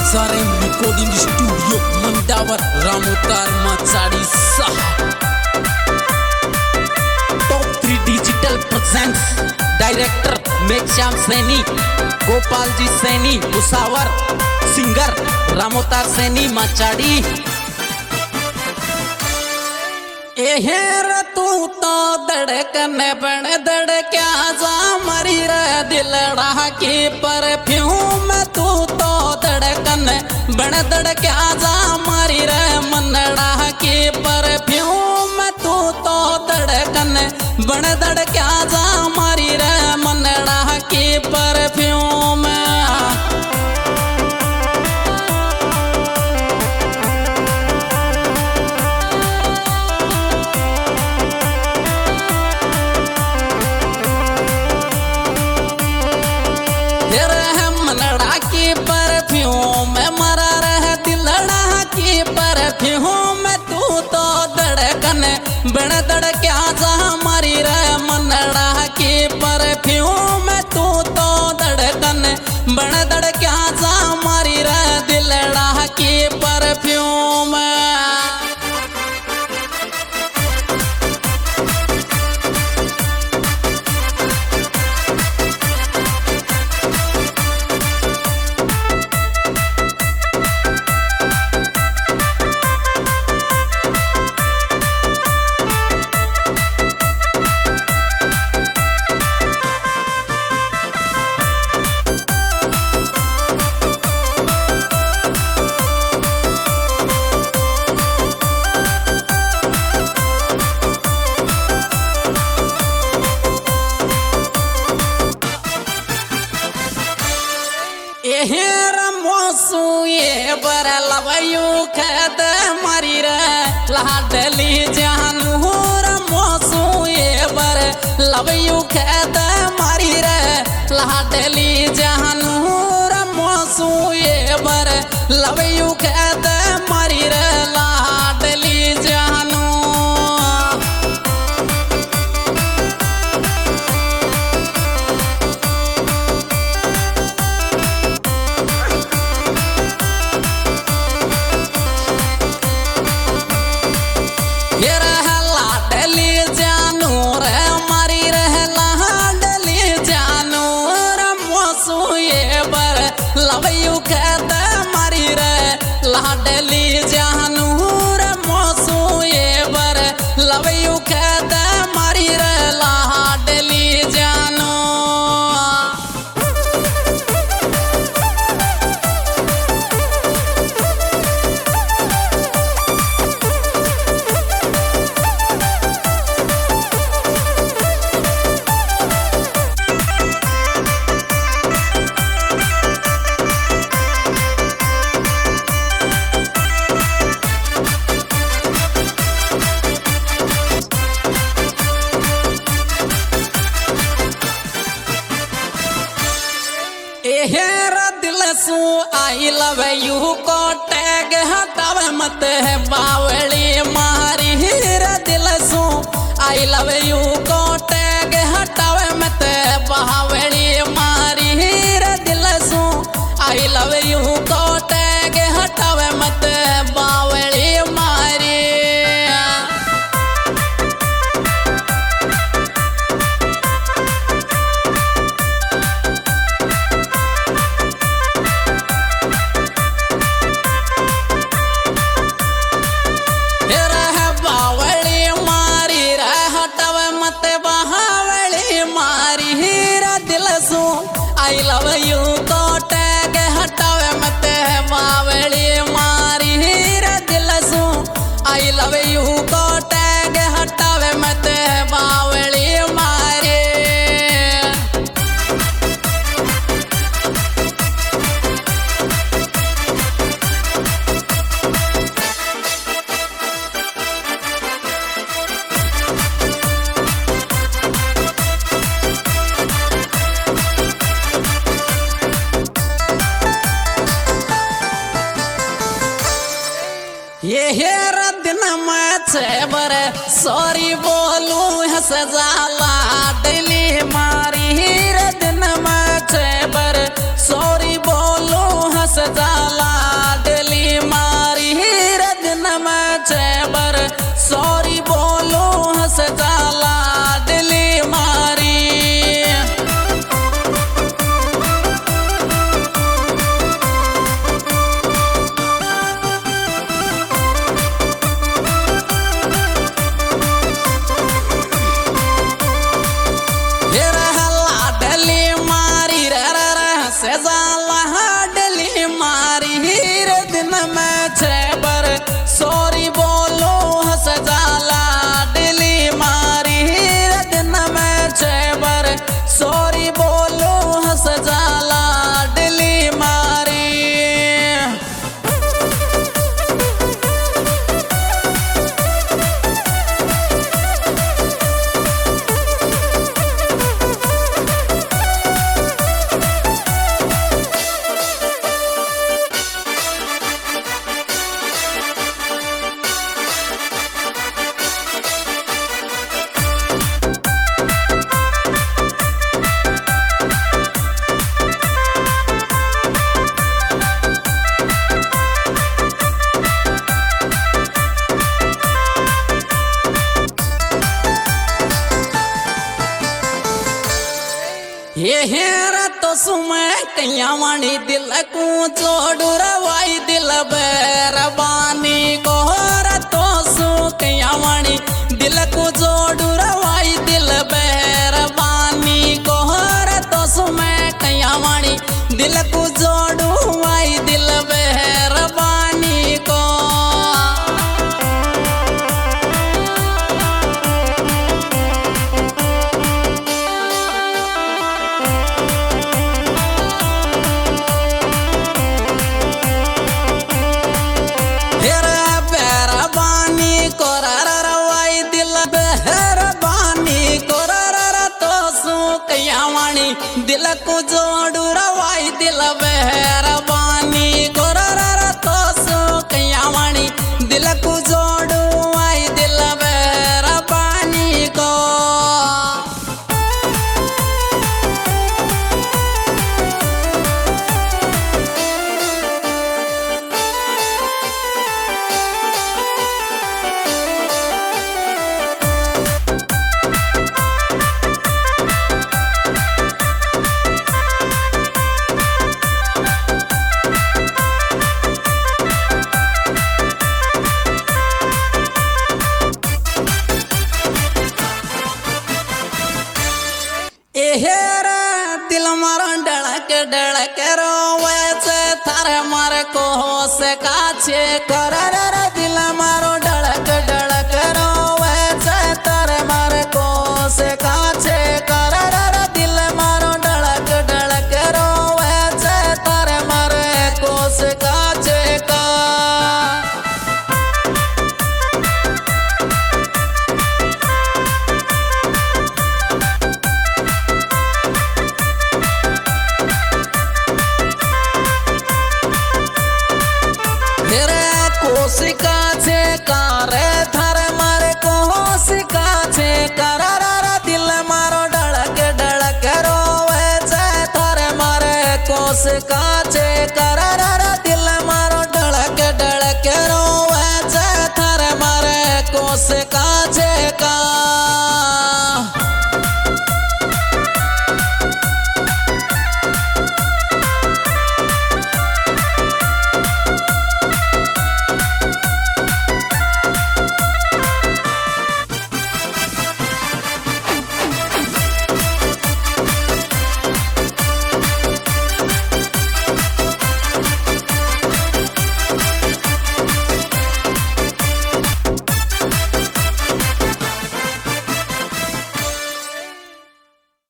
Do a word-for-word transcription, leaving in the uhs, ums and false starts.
Zarem Recording Studio Mandawar Ramutar Matsadi Saha Top three Digital presents Director Meksham Saini Gopal Ji Saini Usawar Singer Ramutar Saini Matsadi एहेर तू तो धड़कन बन धड़क्या जा मरी रे दिलड़ा की परफ्यूम तू तो धड़कन बन धड़क्या जा मरी रे मनड़ा की परफ्यूम तू तो धड़कन बन धड़क्या जा मरी रे मनड़ा की परफ्यूम परफ्यूम मरा रह दिलड़ा की परफ्यूम तू तो धड़कन बन धड़क्या जा मरी रे मनड़ा की परफ्यूम तू तो धड़कन बन धड़क्या जा मरी रे दिलड़ा की परफ्यूम एहेर मोसू ये बर लवयू खद मरी रे लाडली जानूर मोसू ये बर लवयू खद मरी रे लाडली जानूर मोसू ये बर लवयू खद मरी रे लाडली जानू लवयू खद मरी रे लाडली जानूर मोसू ये बर लवयू खद मरी रे लाडली जानू एहेर दिल सू आई लव यू को टैग हटावे मत है बावली मारी हीर दिल सू आई लव यू को टैग हटावे मत है बावली मारी हीर दिल सू आई लव यू को टैग हटावे मत है बावली मारी आई लव यू को टैग हटावे मत है बावली मारी हीर दिल सू आई लव यू को टैग हटावे मत है बावली मारी ये हेर दिन में बर सॉरी बोलू हंस जाला डली मारी हीर दिन में बर सॉरी बोलू हंस जाला बर सॉरी बोलो हंस जाला दिली मारी। ये रहला दिली मारी रे रे रे हंस जाला दिली मारी। हीर दिन में छह बर सॉरी बोलो हंस जाला दिली मारी। हीर दिन में छह बर सॉरी बोलो हंस जाला दिली मारी। ये हेरा तो सुमे कैया वाणी दिल को जोड़ू रवाई दिल बेरबानी को हेरा तो सु कैया वाणी दिल को जोड़ू रवाई दिल बेरबानी को हेरा तो सुमे कैया वाणी दिल को जोड़ू वाई दिल बेरबानी को। दिल को जोड़ू रवाई दिल बेरबानी को रा तो सो कैया वाणी दिल को जोड़ू वाई दिल बेरबानी को। हेरा दिल मारो डड़क डड़क रोवे से थारे मारे को से काछे कर रे दिल मारो डड़क डड़क रोवे से थारे मारे को से काछे कर रे दिल मारो डड़क डड़क रोवे से थारे मारे को से काछे का। कोशिका छे करे थारे मारे कोशिका छे कर दिल मारो डड़क डड़क रोवे छे थारे मारे कोशिका छे कर दिल मारो डड़क डड़क रोवे छे थारे मारे कोशिका छे का।